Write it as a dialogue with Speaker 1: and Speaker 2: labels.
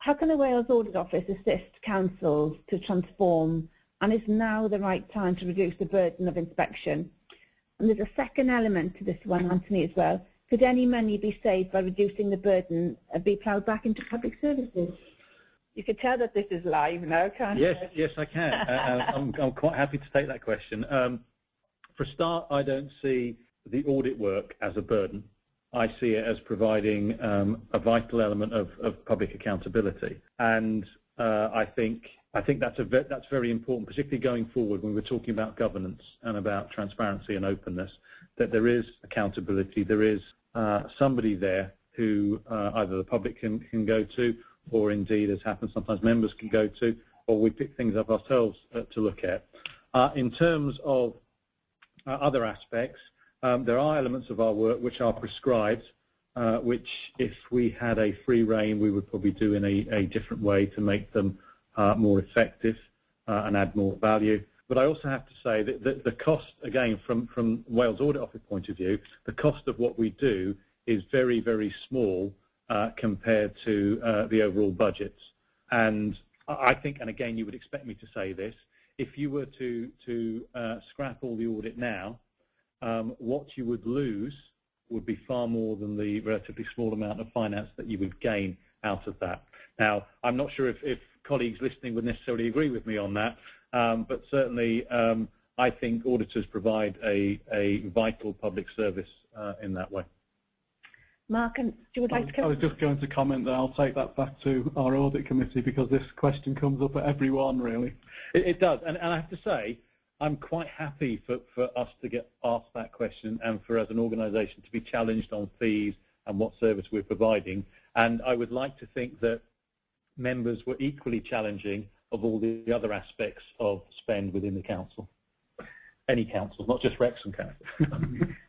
Speaker 1: how can the Wales Audit Office assist councils to transform, and is now the right time to reduce the burden of inspection? And there's a second element to this one, Anthony, as well. Could any money be saved by reducing the burden and be ploughed back into public services? You can tell that this is live now, can't you?
Speaker 2: Yes, I can. I'm quite happy to take that question. For a start, I don't see the audit work as a burden. I see it as providing a vital element of public accountability, and I think that's very important, particularly going forward when we're talking about governance and about transparency and openness. That there is accountability, there is somebody there who either the public can go to, or indeed, as happens sometimes, members can go to, or we pick things up ourselves to look at. In terms of other aspects, there are elements of our work which are prescribed, which if we had a free rein, we would probably do in a different way to make them more effective and add more value. But I also have to say that the cost, again, from Wales Audit Office point of view, the cost of what we do is very, very small compared to the overall budgets. And I think, and again, you would expect me to say this, if you were to scrap all the audit now, what you would lose would be far more than the relatively small amount of finance that you would gain out of that. Now, I'm not sure if colleagues listening would necessarily agree with me on that, but certainly I think auditors provide a vital public service in that way.
Speaker 1: Mark, and you would like to come?
Speaker 3: I was just going to comment that I'll take that back to our audit committee, because this question comes up at every one, really.
Speaker 2: It does, and I have to say, I'm quite happy for us to get asked that question and for as an organisation to be challenged on fees and what service we're providing. And I would like to think that members were equally challenging of all the other aspects of spend within the council. Any council, not just Wrexham Council.